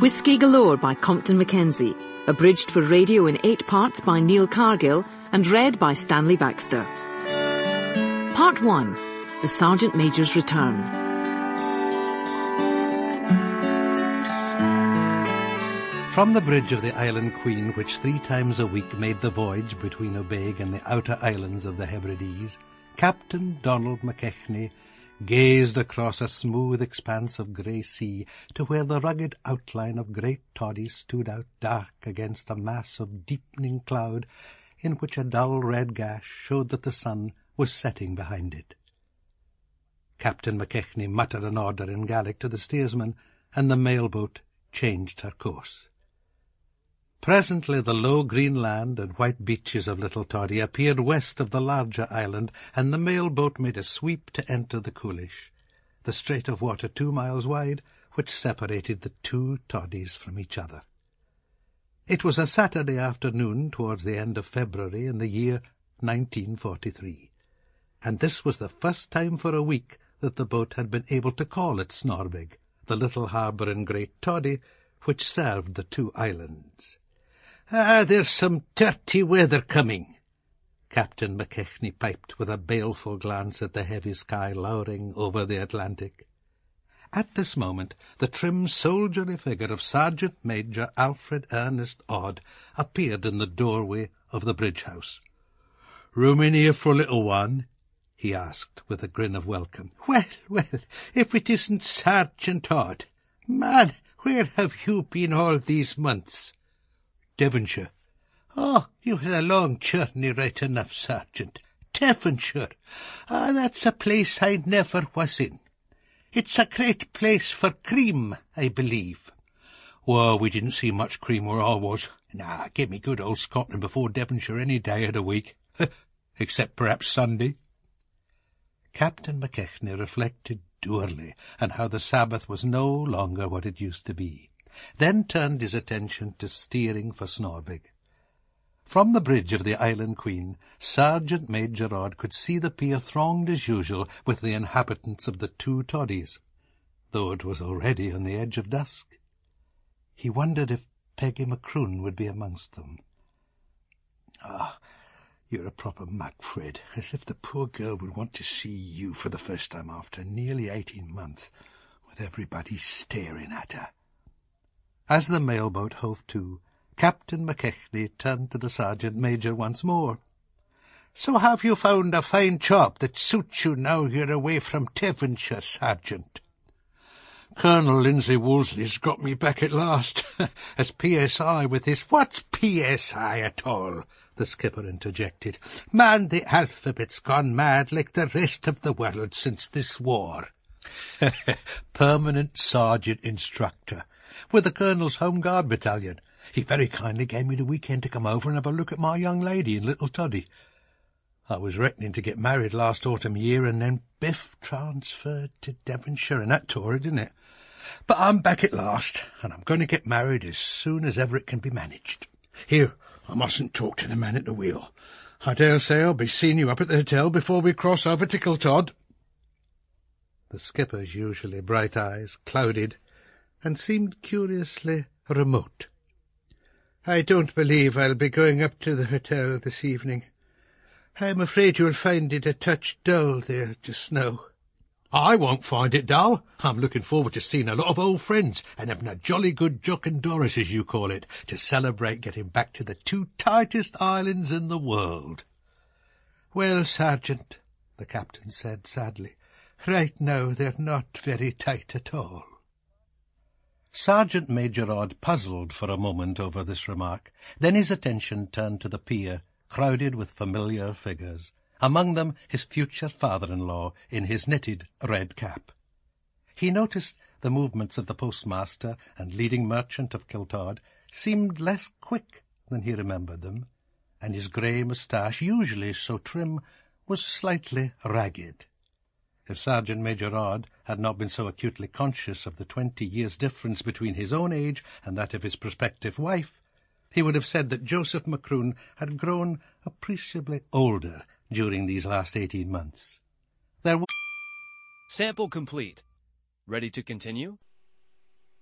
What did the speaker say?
Whiskey Galore by Compton Mackenzie, abridged for radio in 8 parts by Neil Cargill and read by Stanley Baxter. Part 1. The Sergeant Major's Return. From the bridge of the Island Queen, which 3 times a week made the voyage between Ubaig and the outer islands of the Hebrides, Captain Donald McKechnie gazed across a smooth expanse of grey sea to where the rugged outline of Great Toddy stood out dark against a mass of deepening cloud in which a dull red gash showed that the sun was setting behind it. Captain McKechnie muttered an order in Gaelic to the steersman, and the mail-boat changed her course. Presently the low green land and white beaches of Little Toddy appeared west of the larger island, and the mail-boat made a sweep to enter the Coolish, the strait of water 2 miles wide, which separated the 2 Toddies from each other. It was a Saturday afternoon towards the end of February in the year 1943, and this was the first time for a week that the boat had been able to call at Snorbig, the little harbour in Great Toddy, which served the 2 islands. There's some dirty weather coming," Captain McKechnie piped with a baleful glance at the heavy sky lowering over the Atlantic. At this moment the trim soldierly figure of Sergeant Major Alfred Ernest Odd appeared in the doorway of the bridge house. "Room in here for a little one?" he asked with a grin of welcome. Well, if it isn't Sergeant Odd. Man, where have you been all these months?" "Devonshire." "Oh, you had a long journey, right enough, Sergeant. Devonshire. That's a place I never was in. It's a great place for cream, I believe." "Well, we didn't see much cream where I was. Give me good old Scotland before Devonshire any day of the week. Except perhaps Sunday." Captain McKechnie reflected dourly on how the Sabbath was no longer what it used to be, then turned his attention to steering for Snorbig. From the bridge of the Island Queen, Sergeant Major Odd could see the pier thronged as usual with the inhabitants of the 2 Toddies, though it was already on the edge of dusk. He wondered if Peggy Macroon would be amongst them. You're a proper mug, Fred, as if the poor girl would want to see you for the first time after nearly 18 months, with everybody staring at her." As the mailboat hove to, Captain McKechnie turned to the Sergeant Major once more. "So have you found a fine job that suits you now you're away from Devonshire, Sergeant?" "Colonel Lindsay Wolseley's got me back at last, as PSI with his—" "What's PSI at all?" the skipper interjected. "Man, the alphabet's gone mad like the rest of the world since this war." "Permanent Sergeant Instructor, with the Colonel's Home Guard Battalion. He very kindly gave me the weekend to come over and have a look at my young lady in Little Toddy. I was reckoning to get married last autumn year, and then biff transferred to Devonshire, and that tore it, didn't it? But I'm back at last, and I'm going to get married as soon as ever it can be managed. Here, I mustn't talk to the man at the wheel. I dare say I'll be seeing you up at the hotel before we cross over to Kiltod." The skipper's usually bright eyes clouded and seemed curiously remote. "I don't believe I'll be going up to the hotel this evening. I'm afraid you'll find it a touch dull there just now." "I won't find it dull. I'm looking forward to seeing a lot of old friends and having a jolly good Jock and Doris, as you call it, to celebrate getting back to the 2 tightest islands in the world." "Well, Sergeant," the captain said sadly, "right now they're not very tight at all." Sergeant Major Odd puzzled for a moment over this remark. Then his attention turned to the pier, crowded with familiar figures, among them his future father-in-law in his knitted red cap. He noticed the movements of the postmaster and leading merchant of Kiltod seemed less quick than he remembered them, and his grey moustache, usually so trim, was slightly ragged. If Sergeant Major Odd had not been so acutely conscious of the 20 years' difference between his own age and that of his prospective wife, he would have said that Joseph Macroon had grown appreciably older during these last 18 months. Sample complete. Ready to continue?